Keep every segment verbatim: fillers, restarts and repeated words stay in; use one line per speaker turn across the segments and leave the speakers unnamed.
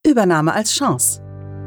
Übernahme als Chance.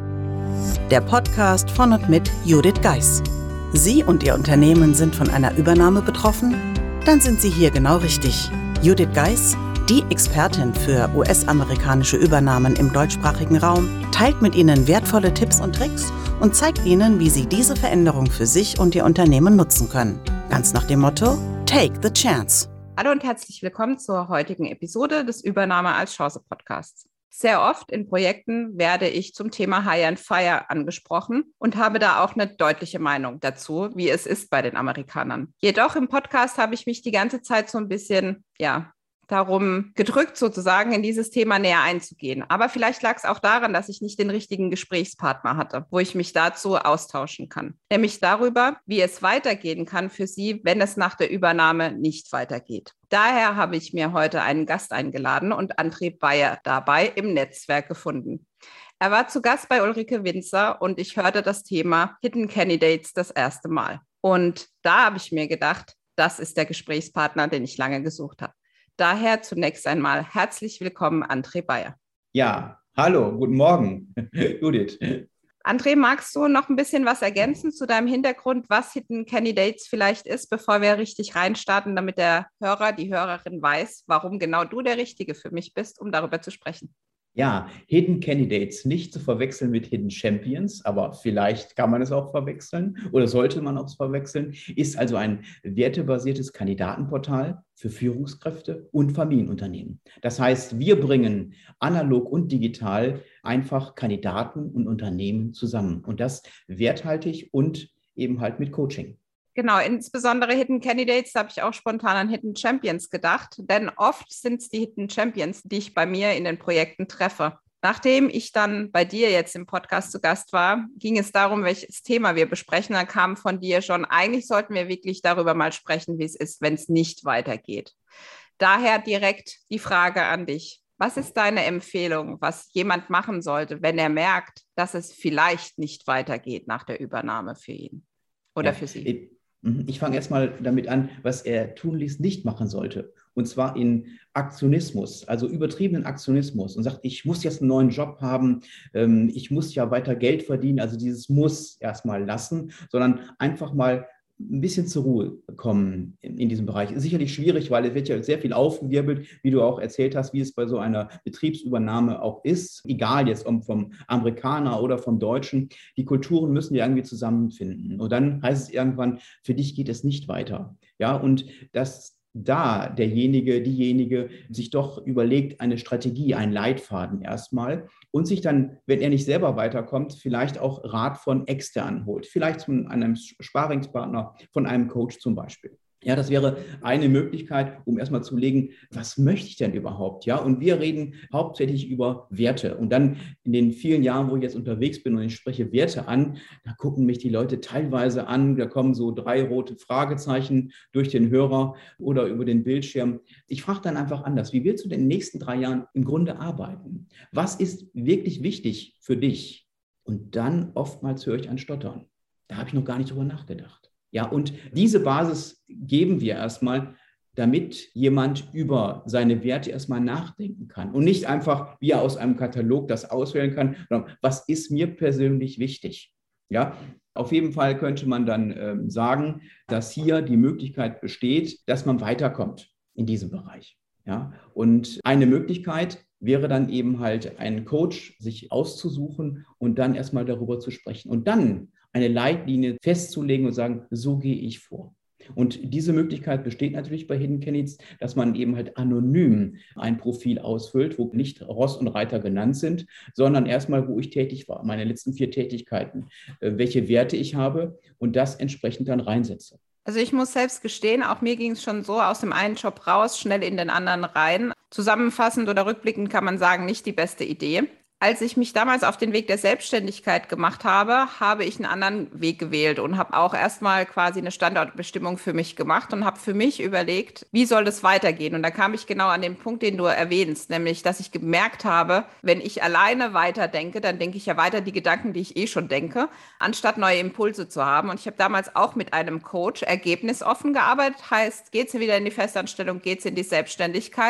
Der Podcast von und mit Judith Geis. Sie und Ihr Unternehmen sind von einer Übernahme betroffen? Dann sind Sie hier genau richtig. Judith Geis, die Expertin für U S-amerikanische Übernahmen im deutschsprachigen Raum, teilt mit Ihnen wertvolle Tipps und Tricks und zeigt Ihnen, wie Sie diese Veränderung für sich und Ihr Unternehmen nutzen können. Ganz nach dem Motto: Take the chance.
Hallo und herzlich willkommen zur heutigen Episode des Übernahme als Chance Podcasts. Sehr oft in Projekten werde ich zum Thema Hire and Fire angesprochen und habe da auch eine deutliche Meinung dazu, wie es ist bei den Amerikanern. Jedoch im Podcast habe ich mich die ganze Zeit so ein bisschen, ja, darum gedrückt, sozusagen in dieses Thema näher einzugehen. Aber vielleicht lag es auch daran, dass ich nicht den richtigen Gesprächspartner hatte, wo ich mich dazu austauschen kann. Nämlich darüber, wie es weitergehen kann für Sie, wenn es nach der Übernahme nicht weitergeht. Daher habe ich mir heute einen Gast eingeladen und André Bayer dabei im Netzwerk gefunden. Er war zu Gast bei Ulrike Winzer und ich hörte das Thema Hidden Candidates das erste Mal. Und da habe ich mir gedacht, das ist der Gesprächspartner, den ich lange gesucht habe. Daher zunächst einmal herzlich willkommen, André Bayer.
Ja, hallo, guten Morgen, Judith.
André, magst du noch ein bisschen was ergänzen zu deinem Hintergrund, was Hidden Candidates vielleicht ist, bevor wir richtig reinstarten, damit der Hörer, die Hörerin weiß, warum genau du der Richtige für mich bist, um darüber zu sprechen?
Ja, Hidden Candidates, nicht zu verwechseln mit Hidden Champions, aber vielleicht kann man es auch verwechseln oder sollte man auch verwechseln, ist also ein wertebasiertes Kandidatenportal für Führungskräfte und Familienunternehmen. Das heißt, wir bringen analog und digital einfach Kandidaten und Unternehmen zusammen und das werthaltig und eben halt mit Coaching.
Genau, insbesondere Hidden Candidates, da habe ich auch spontan an Hidden Champions gedacht, denn oft sind es die Hidden Champions, die ich bei mir in den Projekten treffe. Nachdem ich dann bei dir jetzt im Podcast zu Gast war, ging es darum, welches Thema wir besprechen. Da kam von dir schon, eigentlich sollten wir wirklich darüber mal sprechen, wie es ist, wenn es nicht weitergeht. Daher direkt die Frage an dich. Was ist deine Empfehlung, was jemand machen sollte, wenn er merkt, dass es vielleicht nicht weitergeht nach der Übernahme für ihn oder
ja,
für sie?
Ich- Ich fange erstmal damit an, was er tunlichst nicht machen sollte. Und zwar in Aktionismus, also übertriebenen Aktionismus und sagt, ich muss jetzt einen neuen Job haben, ähm, ich muss ja weiter Geld verdienen, also dieses Muss erstmal lassen, sondern einfach mal ein bisschen zur Ruhe kommen in, in diesem Bereich. Ist sicherlich schwierig, weil es wird ja sehr viel aufgewirbelt, wie du auch erzählt hast, wie es bei so einer Betriebsübernahme auch ist. Egal jetzt ob vom Amerikaner oder vom Deutschen. Die Kulturen müssen ja irgendwie zusammenfinden. Und dann heißt es irgendwann, für dich geht es nicht weiter. Ja, und das da derjenige, diejenige sich doch überlegt, eine Strategie, einen Leitfaden erstmal und sich dann, wenn er nicht selber weiterkommt, vielleicht auch Rat von extern holt. Vielleicht von einem Sparingspartner, von einem Coach zum Beispiel. Ja, das wäre eine Möglichkeit, um erstmal zu legen, was möchte ich denn überhaupt? Ja, und wir reden hauptsächlich über Werte. Und dann in den vielen Jahren, wo ich jetzt unterwegs bin und ich spreche Werte an, da gucken mich die Leute teilweise an, da kommen so drei rote Fragezeichen durch den Hörer oder über den Bildschirm. Ich frage dann einfach anders, wie willst du denn in den nächsten drei Jahren im Grunde arbeiten? Was ist wirklich wichtig für dich? Und dann oftmals höre ich ein Stottern. Da habe ich noch gar nicht drüber nachgedacht. Ja, und diese Basis geben wir erstmal, damit jemand über seine Werte erstmal nachdenken kann und nicht einfach, wie er aus einem Katalog das auswählen kann, sondern was ist mir persönlich wichtig? Ja, auf jeden Fall könnte man dann ähm, sagen, dass hier die Möglichkeit besteht, dass man weiterkommt in diesem Bereich. Ja, und eine Möglichkeit wäre dann eben halt einen Coach sich auszusuchen und dann erstmal darüber zu sprechen und dann eine Leitlinie festzulegen und sagen, so gehe ich vor. Und diese Möglichkeit besteht natürlich bei Hidden Candidates, dass man eben halt anonym ein Profil ausfüllt, wo nicht Ross und Reiter genannt sind, sondern erstmal, wo ich tätig war, meine letzten vier Tätigkeiten, welche Werte ich habe und das entsprechend dann reinsetze.
Also ich muss selbst gestehen, auch mir ging es schon so aus dem einen Job raus, schnell in den anderen rein. Zusammenfassend oder rückblickend kann man sagen, nicht die beste Idee. Als ich mich damals auf den Weg der Selbstständigkeit gemacht habe, habe ich einen anderen Weg gewählt und habe auch erstmal quasi eine Standortbestimmung für mich gemacht und habe für mich überlegt, wie soll das weitergehen? Und da kam ich genau an den Punkt, den du erwähnst, nämlich, dass ich gemerkt habe, wenn ich alleine weiterdenke, dann denke ich ja weiter die Gedanken, die ich eh schon denke, anstatt neue Impulse zu haben. Und ich habe damals auch mit einem Coach ergebnisoffen gearbeitet, heißt, geht's wieder in die Festanstellung, geht's in die Selbstständigkeit?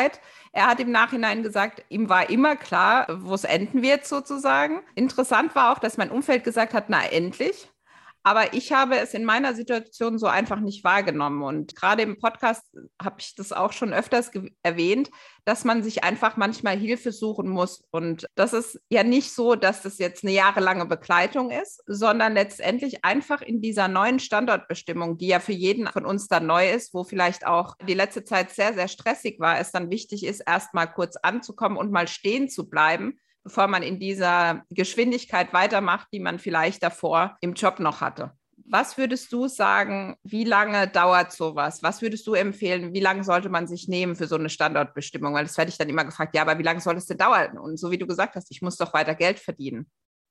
Er hat im Nachhinein gesagt, ihm war immer klar, wo es enden wird sozusagen. Interessant war auch, dass mein Umfeld gesagt hat, na endlich. Aber ich habe es in meiner Situation so einfach nicht wahrgenommen. Und gerade im Podcast habe ich das auch schon öfters erwähnt, dass man sich einfach manchmal Hilfe suchen muss. Und das ist ja nicht so, dass das jetzt eine jahrelange Begleitung ist, sondern letztendlich einfach in dieser neuen Standortbestimmung, die ja für jeden von uns dann neu ist, wo vielleicht auch die letzte Zeit sehr, sehr stressig war, es dann wichtig ist, erst mal kurz anzukommen und mal stehen zu bleiben, bevor man in dieser Geschwindigkeit weitermacht, die man vielleicht davor im Job noch hatte. Was würdest du sagen, wie lange dauert sowas? Was würdest du empfehlen, wie lange sollte man sich nehmen für so eine Standortbestimmung? Weil das werde ich dann immer gefragt, ja, aber wie lange soll es denn dauern? Und so wie du gesagt hast, ich muss doch weiter Geld verdienen.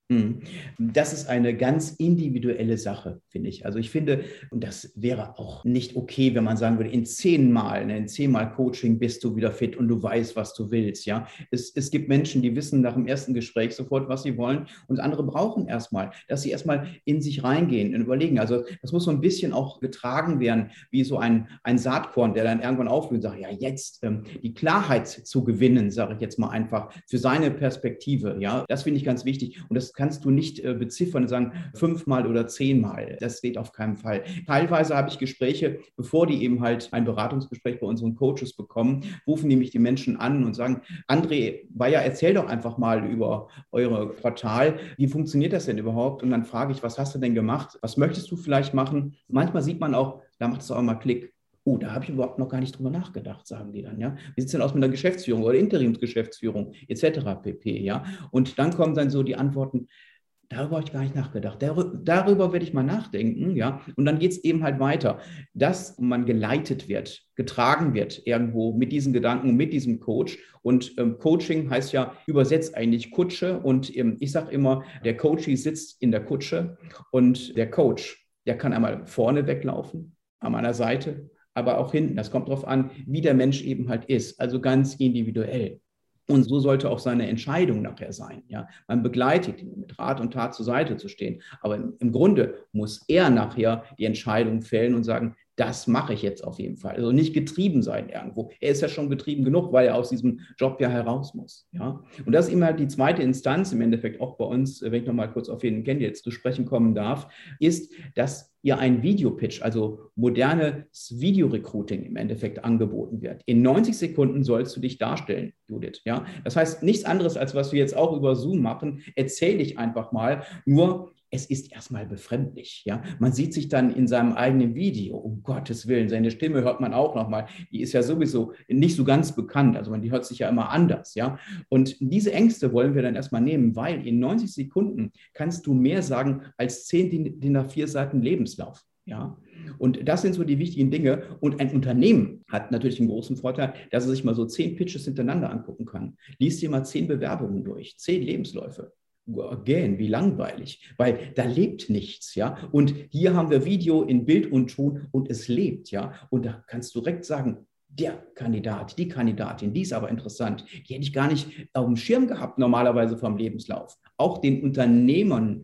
Das ist eine ganz individuelle Sache, finde ich. Also ich finde, und das wäre auch nicht okay, wenn man sagen würde, in zehnmal, ne, in zehnmal Coaching bist du wieder fit und du weißt, was du willst. Ja, es, es gibt Menschen, die wissen nach dem ersten Gespräch sofort, was sie wollen, und andere brauchen erstmal, dass sie erstmal in sich reingehen und überlegen. Also das muss so ein bisschen auch getragen werden, wie so ein, ein Saatkorn, der dann irgendwann aufblüht und sagt, ja, jetzt ähm, die Klarheit zu gewinnen, sage ich jetzt mal einfach, für seine Perspektive. Ja, das finde ich ganz wichtig. Und das kannst du nicht äh, beziffern und sagen, fünfmal oder zehnmal. Das geht auf keinen Fall. Teilweise habe ich Gespräche, bevor die eben halt ein Beratungsgespräch bei unseren Coaches bekommen, rufen die mich die Menschen an und sagen, André, Bayer, erzähl doch einfach mal über eure Portal. Wie funktioniert das denn überhaupt? Und dann frage ich, was hast du denn gemacht? Was möchtest du vielleicht machen? Manchmal sieht man auch, da macht es auch mal Klick. Oh, da habe ich überhaupt noch gar nicht drüber nachgedacht, sagen die dann, ja. Wie sieht es denn aus mit der Geschäftsführung oder Interimsgeschäftsführung et cetera pp, ja. Und dann kommen dann so die Antworten, darüber habe ich gar nicht nachgedacht, darüber, darüber werde ich mal nachdenken, ja. Und dann geht es eben halt weiter, dass man geleitet wird, getragen wird irgendwo mit diesen Gedanken, mit diesem Coach. Und ähm, Coaching heißt ja übersetzt eigentlich Kutsche. Und ähm, ich sage immer, der Coachee sitzt in der Kutsche und der Coach, der kann einmal vorne weglaufen, an meiner Seite, aber auch hinten. Das kommt darauf an, wie der Mensch eben halt ist, also ganz individuell. Und so sollte auch seine Entscheidung nachher sein. Ja? Man begleitet ihn, mit Rat und Tat zur Seite zu stehen. Aber im, im Grunde muss er nachher die Entscheidung fällen und sagen, das mache ich jetzt auf jeden Fall. Also nicht getrieben sein irgendwo. Er ist ja schon getrieben genug, weil er aus diesem Job ja heraus muss. Ja? Und das ist immer die zweite Instanz, im Endeffekt auch bei uns, wenn ich nochmal kurz auf jeden Kennt jetzt zu sprechen kommen darf, ist, dass ihr ein Videopitch, also modernes Videorecruiting im Endeffekt angeboten wird. In neunzig Sekunden sollst du dich darstellen, Judith. Ja? Das heißt nichts anderes, als was wir jetzt auch über Zoom machen. Erzähl dich einfach mal, nur es ist erstmal befremdlich. Ja? Man sieht sich dann in seinem eigenen Video, um Gottes Willen, seine Stimme hört man auch nochmal, die ist ja sowieso nicht so ganz bekannt, also man, die hört sich ja immer anders. Ja? Und diese Ängste wollen wir dann erstmal nehmen, weil in neunzig Sekunden kannst du mehr sagen als zehn D I N A vier Seiten Lebenslauf. Ja, und das sind so die wichtigen Dinge. Und ein Unternehmen hat natürlich einen großen Vorteil, dass er sich mal so zehn Pitches hintereinander angucken kann. Lies dir mal zehn Bewerbungen durch, zehn Lebensläufe. Again, wie langweilig, weil da lebt nichts, ja. Und hier haben wir Video in Bild und Ton und es lebt, ja. Und da kannst du direkt sagen, der Kandidat, die Kandidatin, die ist aber interessant. Die hätte ich gar nicht auf dem Schirm gehabt, normalerweise vom Lebenslauf. Auch den Unternehmerinnen,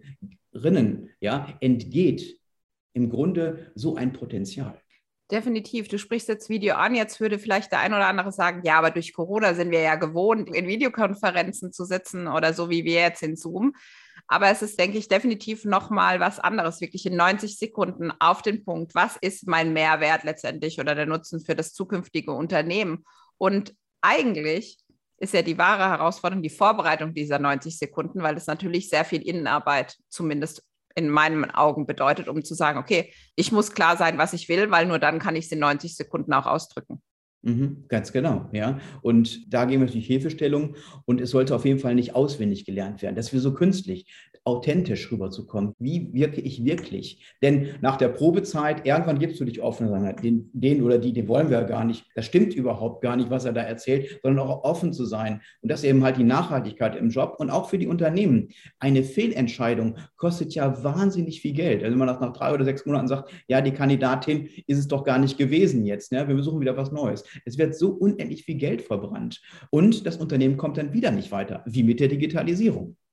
ja, entgeht im Grunde so ein Potenzial.
Definitiv. Du sprichst jetzt Video an. Jetzt würde vielleicht der ein oder andere sagen, ja, aber durch Corona sind wir ja gewohnt, in Videokonferenzen zu sitzen oder so wie wir jetzt in Zoom. Aber es ist, denke ich, definitiv nochmal was anderes, wirklich in neunzig Sekunden auf den Punkt. Was ist mein Mehrwert letztendlich oder der Nutzen für das zukünftige Unternehmen? Und eigentlich ist ja die wahre Herausforderung die Vorbereitung dieser neunzig Sekunden, weil es natürlich sehr viel Innenarbeit zumindest in meinen Augen bedeutet, um zu sagen, okay, ich muss klar sein, was ich will, weil nur dann kann ich es in neunzig Sekunden auch ausdrücken.
Mhm, ganz genau, ja. Und da geben wir natürlich Hilfestellung und es sollte auf jeden Fall nicht auswendig gelernt werden. Das wäre so künstlich, authentisch rüberzukommen. Wie wirke ich wirklich? Denn nach der Probezeit, irgendwann gibst du dich offen und sagst, den, den oder die, den wollen wir ja gar nicht. Das stimmt überhaupt gar nicht, was er da erzählt, sondern auch offen zu sein. Und das eben halt die Nachhaltigkeit im Job und auch für die Unternehmen. Eine Fehlentscheidung kostet ja wahnsinnig viel Geld. Also wenn man nach, nach drei oder sechs Monaten sagt, ja, die Kandidatin ist es doch gar nicht gewesen jetzt. Ne? Wir besuchen wieder was Neues. Es wird so unendlich viel Geld verbrannt. Und das Unternehmen kommt dann wieder nicht weiter, wie mit der Digitalisierung.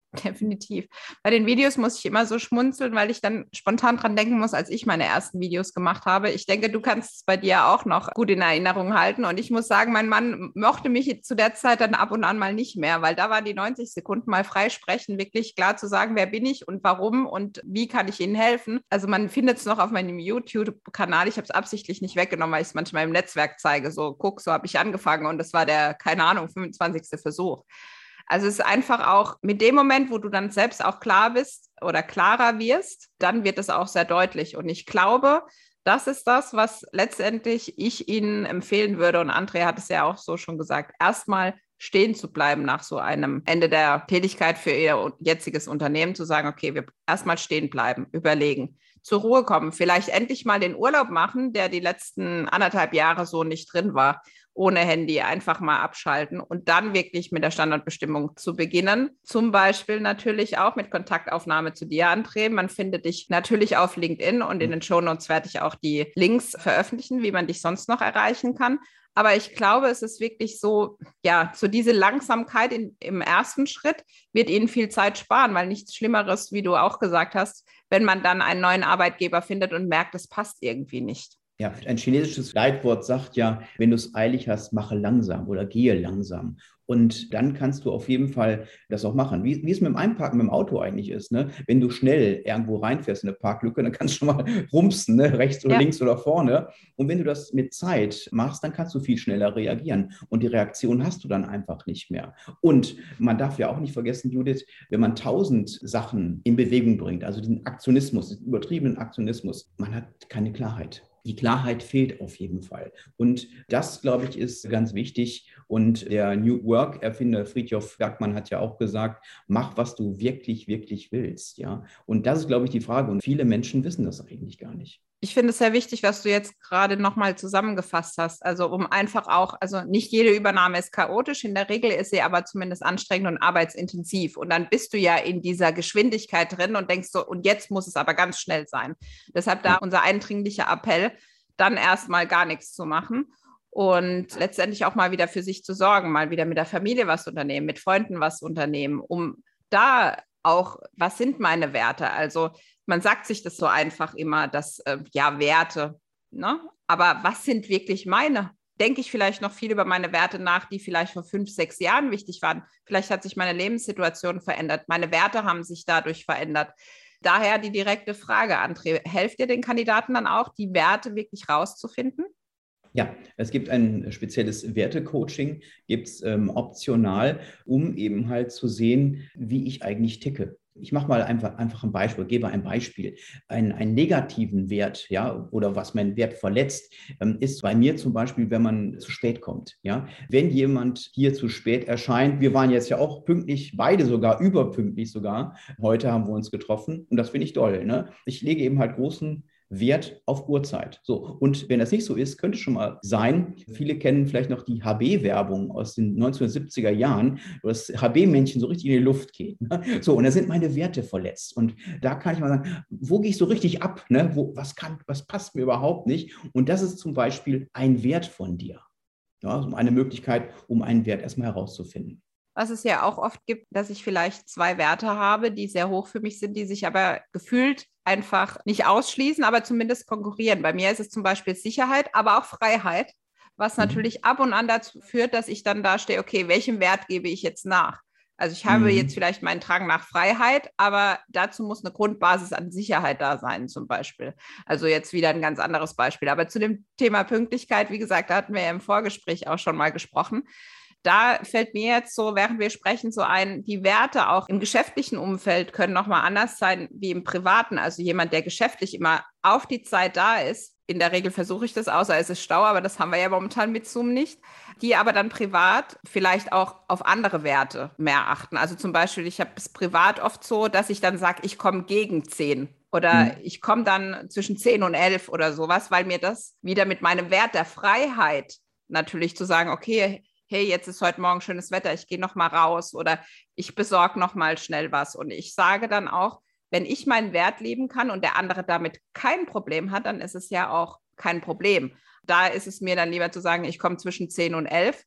Definitiv. Bei den Videos muss ich immer so schmunzeln, weil ich dann spontan dran denken muss, als ich meine ersten Videos gemacht habe. Ich denke, du kannst es bei dir auch noch gut in Erinnerung halten. Und ich muss sagen, mein Mann mochte mich zu der Zeit dann ab und an mal nicht mehr, weil da waren die neunzig Sekunden mal frei sprechen, wirklich klar zu sagen, wer bin ich und warum und wie kann ich Ihnen helfen. Also man findet es noch auf meinem YouTube-Kanal. Ich habe es absichtlich nicht weggenommen, weil ich es manchmal im Netzwerk zeige. So, guck, so habe ich angefangen und das war der, keine Ahnung, fünfundzwanzigste Versuch. Also es ist einfach auch mit dem Moment, wo du dann selbst auch klar bist oder klarer wirst, dann wird es auch sehr deutlich. Und ich glaube, das ist das, was letztendlich ich Ihnen empfehlen würde. Und Andrea hat es ja auch so schon gesagt, erstmal stehen zu bleiben nach so einem Ende der Tätigkeit für Ihr jetziges Unternehmen, zu sagen, okay, wir erstmal stehen bleiben, überlegen, zur Ruhe kommen, vielleicht endlich mal den Urlaub machen, der die letzten anderthalb Jahre so nicht drin war, ohne Handy, einfach mal abschalten und dann wirklich mit der Standortbestimmung zu beginnen. Zum Beispiel natürlich auch mit Kontaktaufnahme zu dir, André. Man findet dich natürlich auf LinkedIn und in den Shownotes werde ich auch die Links veröffentlichen, wie man dich sonst noch erreichen kann. Aber ich glaube, es ist wirklich so, ja, so diese Langsamkeit in, im ersten Schritt wird Ihnen viel Zeit sparen, weil nichts Schlimmeres, wie du auch gesagt hast, wenn man dann einen neuen Arbeitgeber findet und merkt, es passt irgendwie nicht.
Ja, ein chinesisches Leitwort sagt ja, wenn du es eilig hast, mache langsam oder gehe langsam. Und dann kannst du auf jeden Fall das auch machen. Wie, wie es mit dem Einparken mit dem Auto eigentlich ist. Ne? Wenn du schnell irgendwo reinfährst in eine Parklücke, dann kannst du schon mal rumpsen, ne? Rechts oder ja. links oder vorne. Und wenn du das mit Zeit machst, dann kannst du viel schneller reagieren. Und die Reaktion hast du dann einfach nicht mehr. Und man darf ja auch nicht vergessen, Judith, wenn man tausend Sachen in Bewegung bringt, also diesen Aktionismus, diesen übertriebenen Aktionismus, man hat keine Klarheit. Die Klarheit fehlt auf jeden Fall. Und das, glaube ich, ist ganz wichtig. Und der New Work-Erfinder Frithjof Bergmann hat ja auch gesagt, mach, was du wirklich, wirklich willst. Ja? Und das ist, glaube ich, die Frage. Und viele Menschen wissen das eigentlich gar nicht.
Ich finde es sehr wichtig, was du jetzt gerade nochmal zusammengefasst hast. Also um einfach auch, also nicht jede Übernahme ist chaotisch, in der Regel ist sie aber zumindest anstrengend und arbeitsintensiv. Und dann bist du ja in dieser Geschwindigkeit drin und denkst so, und jetzt muss es aber ganz schnell sein. Deshalb da unser eindringlicher Appell, dann erstmal gar nichts zu machen und letztendlich auch mal wieder für sich zu sorgen, mal wieder mit der Familie was unternehmen, mit Freunden was unternehmen, um da auch, was sind meine Werte? Also man sagt sich das so einfach immer, dass, äh, ja, Werte, ne? Aber was sind wirklich meine? Denke ich vielleicht noch viel über meine Werte nach, die vielleicht vor fünf, sechs Jahren wichtig waren. Vielleicht hat sich meine Lebenssituation verändert. Meine Werte haben sich dadurch verändert. Daher die direkte Frage, André, helft ihr den Kandidaten dann auch, die Werte wirklich rauszufinden?
Ja, es gibt ein spezielles Wertecoaching, gibt es ähm, optional, um eben halt zu sehen, wie ich eigentlich ticke. Ich mache mal einfach, einfach ein Beispiel, gebe ein Beispiel. Ein, einen negativen Wert, ja, oder was meinen Wert verletzt, ähm, ist bei mir zum Beispiel, wenn man zu spät kommt. Ja, wenn jemand hier zu spät erscheint, wir waren jetzt ja auch pünktlich, beide sogar, überpünktlich sogar. Heute haben wir uns getroffen und das finde ich toll. Ne? Ich lege eben halt großen Wert auf Uhrzeit. So, und wenn das nicht so ist, könnte schon mal sein, viele kennen vielleicht noch die H B-Werbung aus den neunzehnhundertsiebziger Jahren, wo das H B-Männchen so richtig in die Luft geht. Ne? So, und da sind meine Werte verletzt. Und da kann ich mal sagen, wo gehe ich so richtig ab? Ne? Wo, was, kann, was passt mir überhaupt nicht? Und das ist zum Beispiel ein Wert von dir. Ja, also eine Möglichkeit, um einen Wert erstmal herauszufinden.
Was es ja auch oft gibt, dass ich vielleicht zwei Werte habe, die sehr hoch für mich sind, die sich aber gefühlt einfach nicht ausschließen, aber zumindest konkurrieren. Bei mir ist es zum Beispiel Sicherheit, aber auch Freiheit, was mhm. natürlich ab und an dazu führt, dass ich dann da stehe, okay, welchem Wert gebe ich jetzt nach? Also ich habe mhm. jetzt vielleicht meinen Drang nach Freiheit, aber dazu muss eine Grundbasis an Sicherheit da sein zum Beispiel. Also jetzt wieder ein ganz anderes Beispiel. Aber zu dem Thema Pünktlichkeit, wie gesagt, da hatten wir ja im Vorgespräch auch schon mal gesprochen. Da fällt mir jetzt so, während wir sprechen, so ein, die Werte auch im geschäftlichen Umfeld können nochmal anders sein wie im privaten. Also jemand, der geschäftlich immer auf die Zeit da ist, in der Regel versuche ich das, außer es ist Stau, aber das haben wir ja momentan mit Zoom nicht, die aber dann privat vielleicht auch auf andere Werte mehr achten. Also zum Beispiel, ich habe es privat oft so, dass ich dann sage, ich komme gegen zehn oder mhm. ich komme dann zwischen zehn und elf oder sowas, weil mir das wieder mit meinem Wert der Freiheit natürlich zu sagen, okay, hey, jetzt ist heute Morgen schönes Wetter, ich gehe noch mal raus oder ich besorge noch mal schnell was. Und ich sage dann auch, wenn ich meinen Wert leben kann und der andere damit kein Problem hat, dann ist es ja auch kein Problem. Da ist es mir dann lieber zu sagen, ich komme zwischen zehn und elf,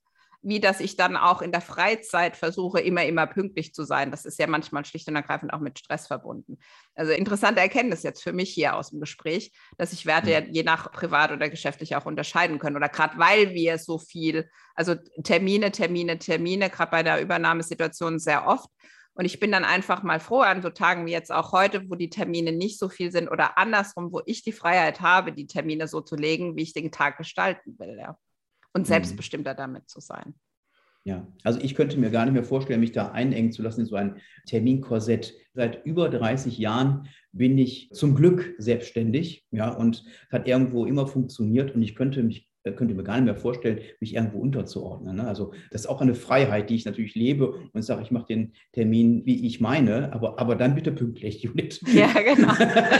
wie dass ich dann auch in der Freizeit versuche, immer, immer pünktlich zu sein. Das ist ja manchmal schlicht und ergreifend auch mit Stress verbunden. Also interessante Erkenntnis jetzt für mich hier aus dem Gespräch, dass sich Werte ja je nach privat oder geschäftlich auch unterscheiden können. Oder gerade weil wir so viel, also Termine, Termine, Termine, gerade bei der Übernahmesituation sehr oft. Und ich bin dann einfach mal froh an so Tagen wie jetzt auch heute, wo die Termine nicht so viel sind oder andersrum, wo ich die Freiheit habe, die Termine so zu legen, wie ich den Tag gestalten will, ja. Und selbstbestimmter damit zu sein.
Ja, also ich könnte mir gar nicht mehr vorstellen, mich da einengen zu lassen in so ein Terminkorsett. Seit über dreißig Jahren bin ich zum Glück selbstständig, ja, und es hat irgendwo immer funktioniert und ich könnte mich könnte mir gar nicht mehr vorstellen, mich irgendwo unterzuordnen. Ne? Also das ist auch eine Freiheit, die ich natürlich lebe und sage, ich mache den Termin, wie ich meine, aber, aber dann bitte pünktlich, Judith.
Ja, genau.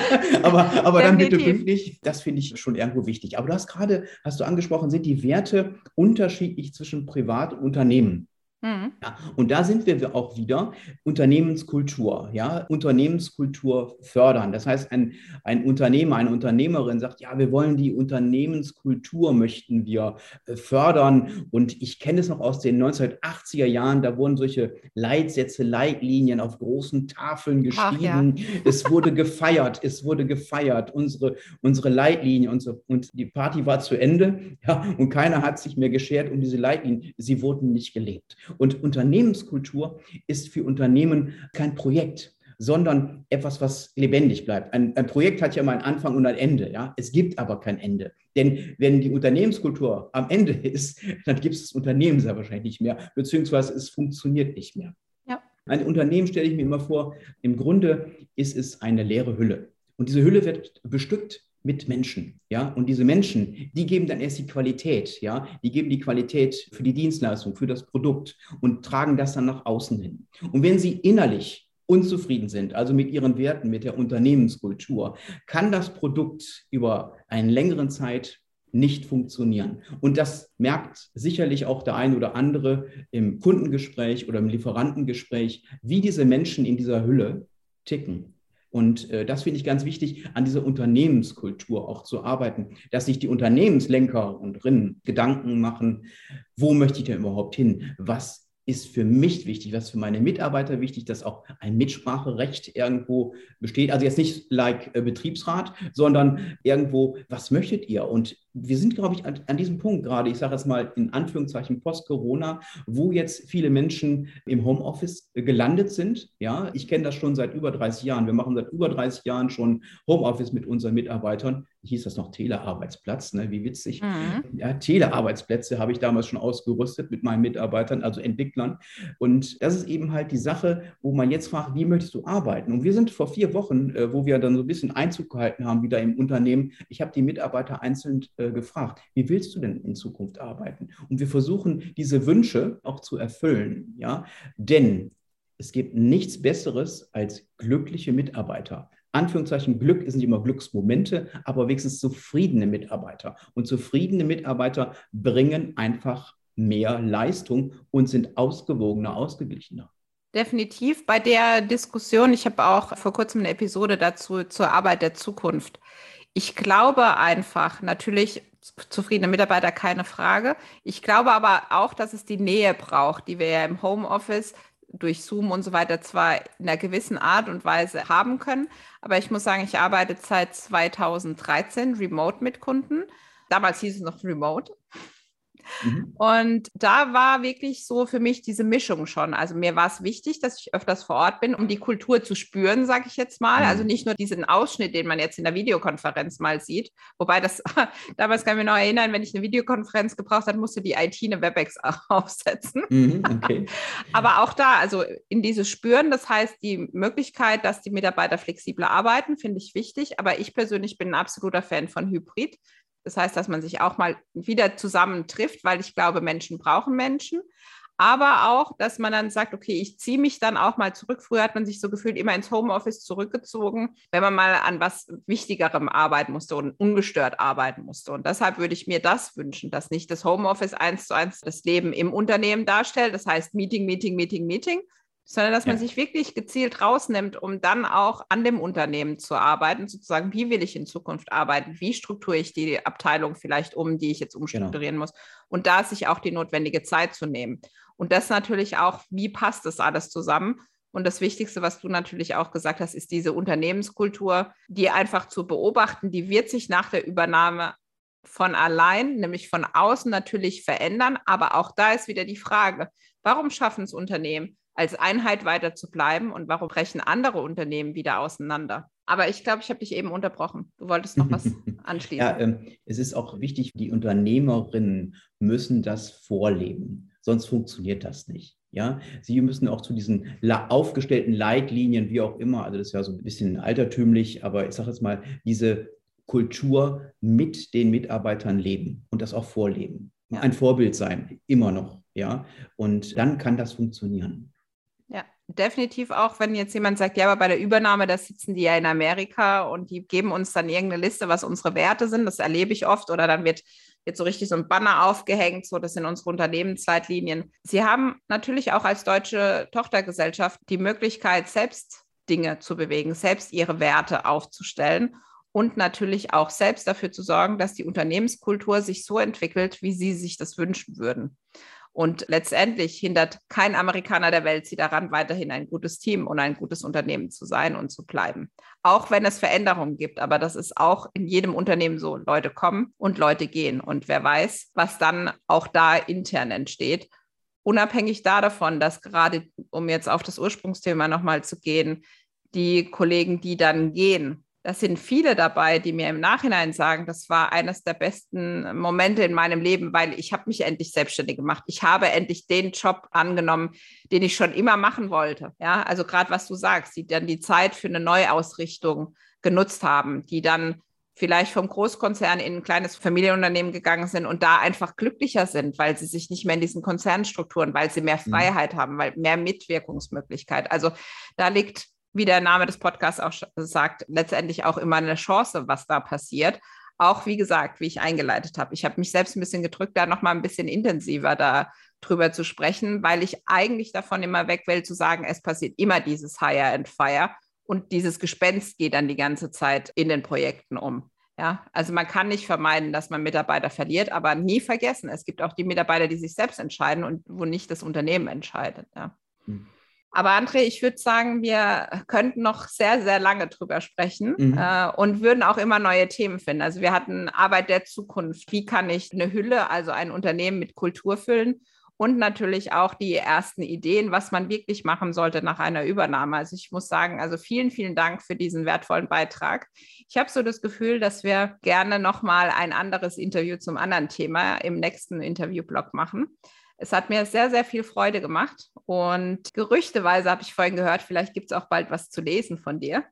aber aber dann bitte pünktlich, das finde ich schon irgendwo wichtig. Aber du hast gerade, hast du angesprochen, sind die Werte unterschiedlich zwischen Privat und Unternehmen? Mhm. Ja, und da sind wir auch wieder Unternehmenskultur, ja, Unternehmenskultur fördern. Das heißt, ein, ein Unternehmer, eine Unternehmerin sagt, ja, wir wollen die Unternehmenskultur, möchten wir äh, fördern. Und ich kenne es noch aus den neunzehnhundertachtziger Jahren, da wurden solche Leitsätze, Leitlinien auf großen Tafeln geschrieben. Ach, ja. Es wurde gefeiert, es wurde gefeiert, unsere, unsere Leitlinie und, so, und die Party war zu Ende, ja, und keiner hat sich mehr geschert um diese Leitlinien. Sie wurden nicht gelebt. Und Unternehmenskultur ist für Unternehmen kein Projekt, sondern etwas, was lebendig bleibt. Ein, ein Projekt hat ja immer einen Anfang und ein Ende. Ja? Es gibt aber kein Ende. Denn wenn die Unternehmenskultur am Ende ist, dann gibt es das Unternehmen sehr wahrscheinlich nicht mehr, beziehungsweise es funktioniert nicht mehr. Ja. Ein Unternehmen stelle ich mir immer vor, im Grunde ist es eine leere Hülle. Und diese Hülle wird bestückt mit Menschen, ja, und diese Menschen, die geben dann erst die Qualität, ja, die geben die Qualität für die Dienstleistung, für das Produkt und tragen das dann nach außen hin. Und wenn sie innerlich unzufrieden sind, also mit ihren Werten, mit der Unternehmenskultur, kann das Produkt über einen längeren Zeit nicht funktionieren. Und das merkt sicherlich auch der ein oder andere im Kundengespräch oder im Lieferantengespräch, wie diese Menschen in dieser Hülle ticken. Und äh, das finde ich ganz wichtig, an dieser Unternehmenskultur auch zu arbeiten, dass sich die Unternehmenslenker und Rinnen Gedanken machen, wo möchte ich denn überhaupt hin? Was ist für mich wichtig, was für meine Mitarbeiter wichtig, dass auch ein Mitspracherecht irgendwo besteht. Also jetzt nicht like äh, Betriebsrat, sondern irgendwo, was möchtet ihr? Und wir sind, glaube ich, an, an diesem Punkt gerade, ich sage es mal in Anführungszeichen Post-Corona, wo jetzt viele Menschen im Homeoffice äh, gelandet sind. Ja, ich kenne das schon seit über dreißig Jahren. Wir machen seit über dreißig Jahren schon Homeoffice mit unseren Mitarbeitern. Hieß das noch Telearbeitsplatz, ne? Wie witzig. Mhm. Ja, Telearbeitsplätze habe ich damals schon ausgerüstet mit meinen Mitarbeitern, also Entwicklern. Und das ist eben halt die Sache, wo man jetzt fragt, wie möchtest du arbeiten? Und wir sind vor vier Wochen, äh, wo wir dann so ein bisschen Einzug gehalten haben, wieder im Unternehmen. Ich habe die Mitarbeiter einzeln äh, gefragt, wie willst du denn in Zukunft arbeiten? Und wir versuchen, diese Wünsche auch zu erfüllen, ja, denn es gibt nichts Besseres als glückliche Mitarbeiter. Anführungszeichen Glück ist nicht immer Glücksmomente, aber wenigstens zufriedene Mitarbeiter. Und zufriedene Mitarbeiter bringen einfach mehr Leistung und sind ausgewogener, ausgeglichener.
Definitiv bei der Diskussion, ich habe auch vor kurzem eine Episode dazu zur Arbeit der Zukunft. Ich glaube einfach, natürlich zufriedene Mitarbeiter, keine Frage. Ich glaube aber auch, dass es die Nähe braucht, die wir ja im Homeoffice durch Zoom und so weiter zwar in einer gewissen Art und Weise haben können, aber ich muss sagen, ich arbeite seit zweitausenddreizehn remote mit Kunden. Damals hieß es noch remote. Mhm. Und da war wirklich so für mich diese Mischung schon. Also mir war es wichtig, dass ich öfters vor Ort bin, um die Kultur zu spüren, sage ich jetzt mal. Mhm. Also nicht nur diesen Ausschnitt, den man jetzt in der Videokonferenz mal sieht. Wobei das, damals kann ich mich noch erinnern, wenn ich eine Videokonferenz gebraucht habe, musste die I T eine Webex aufsetzen. Mhm, okay. Aber auch da, also in dieses Spüren, das heißt die Möglichkeit, dass die Mitarbeiter flexibler arbeiten, finde ich wichtig. Aber ich persönlich bin ein absoluter Fan von Hybrid. Das heißt, dass man sich auch mal wieder zusammen trifft, weil ich glaube, Menschen brauchen Menschen. Aber auch, dass man dann sagt, okay, ich ziehe mich dann auch mal zurück. Früher hat man sich so gefühlt immer ins Homeoffice zurückgezogen, wenn man mal an was Wichtigerem arbeiten musste und ungestört arbeiten musste. Und deshalb würde ich mir das wünschen, dass nicht das Homeoffice eins zu eins das Leben im Unternehmen darstellt. Das heißt Meeting, Meeting, Meeting, Meeting, sondern dass man
Ja.
sich wirklich gezielt rausnimmt, um dann auch an dem Unternehmen zu arbeiten, sozusagen, wie will ich in Zukunft arbeiten, wie strukturiere ich die Abteilung vielleicht um, die ich jetzt umstrukturieren
Genau.
muss und da sich auch die notwendige Zeit zu nehmen. Und das natürlich auch, wie passt das alles zusammen? Und das Wichtigste, was du natürlich auch gesagt hast, ist diese Unternehmenskultur, die einfach zu beobachten, die wird sich nach der Übernahme von allein, nämlich von außen natürlich verändern. Aber auch da ist wieder die Frage, warum schaffen es Unternehmen, als Einheit weiter zu bleiben und warum brechen andere Unternehmen wieder auseinander? Aber ich glaube, ich habe dich eben unterbrochen. Du wolltest noch was anschließen.
Ja, ähm, es ist auch wichtig, die Unternehmerinnen müssen das vorleben, sonst funktioniert das nicht. Ja, sie müssen auch zu diesen la- aufgestellten Leitlinien, wie auch immer, also das ist ja so ein bisschen altertümlich, aber ich sage jetzt mal, diese Kultur mit den Mitarbeitern leben und das auch vorleben.
Ja.
Ein Vorbild sein, immer noch, ja. Und dann kann das funktionieren.
Ja, definitiv auch, wenn jetzt jemand sagt, ja, aber bei der Übernahme, da sitzen die ja in Amerika und die geben uns dann irgendeine Liste, was unsere Werte sind. Das erlebe ich oft. Oder dann wird jetzt so richtig so ein Banner aufgehängt, so das sind unsere Unternehmensleitlinien. Sie haben natürlich auch als deutsche Tochtergesellschaft die Möglichkeit, selbst Dinge zu bewegen, selbst ihre Werte aufzustellen und natürlich auch selbst dafür zu sorgen, dass die Unternehmenskultur sich so entwickelt, wie sie sich das wünschen würden. Und letztendlich hindert kein Amerikaner der Welt sie daran, weiterhin ein gutes Team und ein gutes Unternehmen zu sein und zu bleiben. Auch wenn es Veränderungen gibt, aber das ist auch in jedem Unternehmen so. Leute kommen und Leute gehen. Und wer weiß, was dann auch da intern entsteht. Unabhängig da davon, dass gerade, um jetzt auf das Ursprungsthema nochmal zu gehen, die Kollegen, die dann gehen, das sind viele dabei, die mir im Nachhinein sagen, das war eines der besten Momente in meinem Leben, weil ich habe mich endlich selbstständig gemacht. Ich habe endlich den Job angenommen, den ich schon immer machen wollte. Ja, also gerade was du sagst, die dann die Zeit für eine Neuausrichtung genutzt haben, die dann vielleicht vom Großkonzern in ein kleines Familienunternehmen gegangen sind und da einfach glücklicher sind, weil sie sich nicht mehr in diesen Konzernstrukturen, weil sie mehr Freiheit mhm. haben, weil mehr Mitwirkungsmöglichkeit. Also da liegt, wie der Name des Podcasts auch sagt, letztendlich auch immer eine Chance, was da passiert. Auch, wie gesagt, wie ich eingeleitet habe. Ich habe mich selbst ein bisschen gedrückt, da nochmal ein bisschen intensiver da drüber zu sprechen, weil ich eigentlich davon immer weg will, zu sagen, es passiert immer dieses Hire and Fire und dieses Gespenst geht dann die ganze Zeit in den Projekten um. Ja, also man kann nicht vermeiden, dass man Mitarbeiter verliert, aber nie vergessen, es gibt auch die Mitarbeiter, die sich selbst entscheiden und wo nicht das Unternehmen entscheidet. Ja. Hm. Aber André, ich würde sagen, wir könnten noch sehr, sehr lange drüber sprechen mhm. äh, und würden auch immer neue Themen finden. Also wir hatten Arbeit der Zukunft. Wie kann ich eine Hülle, also ein Unternehmen mit Kultur füllen? Und natürlich auch die ersten Ideen, was man wirklich machen sollte nach einer Übernahme. Also ich muss sagen, also vielen, vielen Dank für diesen wertvollen Beitrag. Ich habe so das Gefühl, dass wir gerne nochmal ein anderes Interview zum anderen Thema im nächsten Interviewblock machen. Es hat mir sehr, sehr viel Freude gemacht und gerüchteweise habe ich vorhin gehört, vielleicht gibt es auch bald was zu lesen von dir.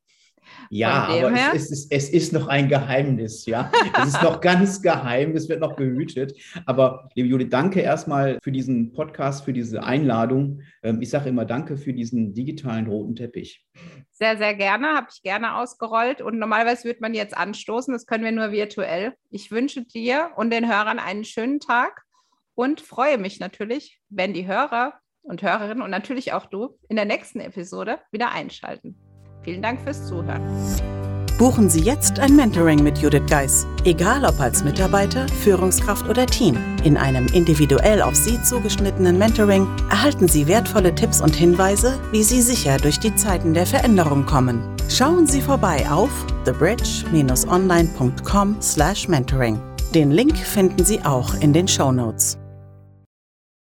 Ja,
von
aber es, es, ist, es ist noch ein Geheimnis, ja. Es ist noch ganz geheim, es wird noch behütet. Aber liebe Judith, danke erstmal für diesen Podcast, für diese Einladung. Ich sage immer danke für diesen digitalen roten Teppich.
Sehr, sehr gerne, habe ich gerne ausgerollt und normalerweise würde man jetzt anstoßen, das können wir nur virtuell. Ich wünsche dir und den Hörern einen schönen Tag. Und freue mich natürlich, wenn die Hörer und Hörerinnen und natürlich auch du in der nächsten Episode wieder einschalten. Vielen Dank fürs Zuhören.
Buchen Sie jetzt ein Mentoring mit Judith Geis. Egal ob als Mitarbeiter, Führungskraft oder Team. In einem individuell auf Sie zugeschnittenen Mentoring erhalten Sie wertvolle Tipps und Hinweise, wie Sie sicher durch die Zeiten der Veränderung kommen. Schauen Sie vorbei auf the bridge dash online dot com slash mentoring. Den Link finden Sie auch in den Shownotes.